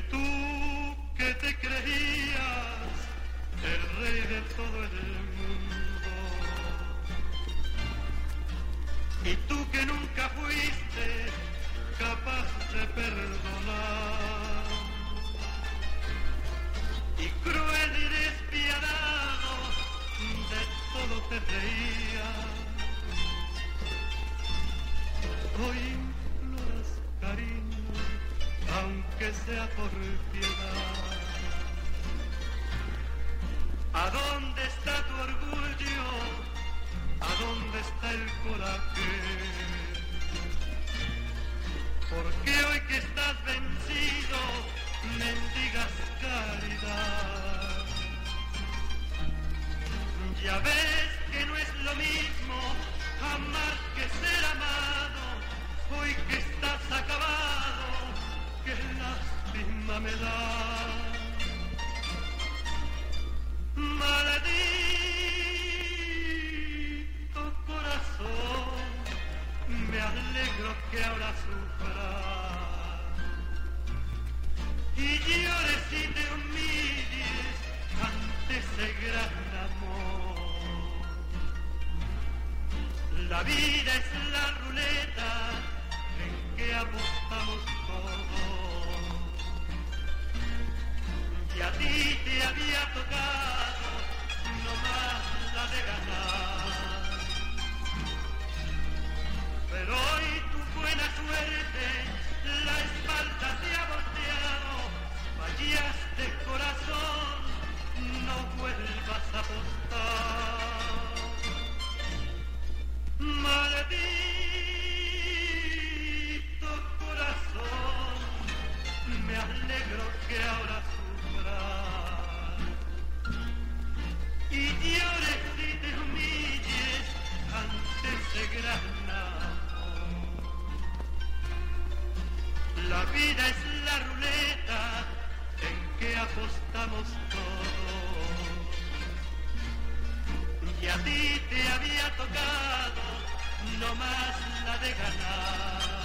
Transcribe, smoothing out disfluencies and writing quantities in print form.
tú que te creías el rey de todo el mundo, y tú que nunca fuiste capaz de perdonar, y cruel y despiadado de todo te reías, hoy imploras cariño, aunque sea por piedad. ¿A dónde está tu orgullo? ¿A dónde está el coraje? ¿Por qué hoy que estás vencido mendigas caridad? Ya ves que no es lo mismo amar que ser amado. Hoy que estás acabado, qué lástima me da. Maldito corazón, me alegro que ahora sufras y llores y te humilles ante ese gran amor. La vida es la ruleta en que apostamos todos, y a ti te había tocado nomás la de ganar, pero hoy tu buena suerte la espalda te ha volteado. Fallaste corazón, no vuelvas a apostar. Maldito corazón, me alegro que ahora sufras y llores y te humilles ante ese gran amor. La vida es la ruleta en que apostamos todos, y a ti te había tocado nomás la de ganar.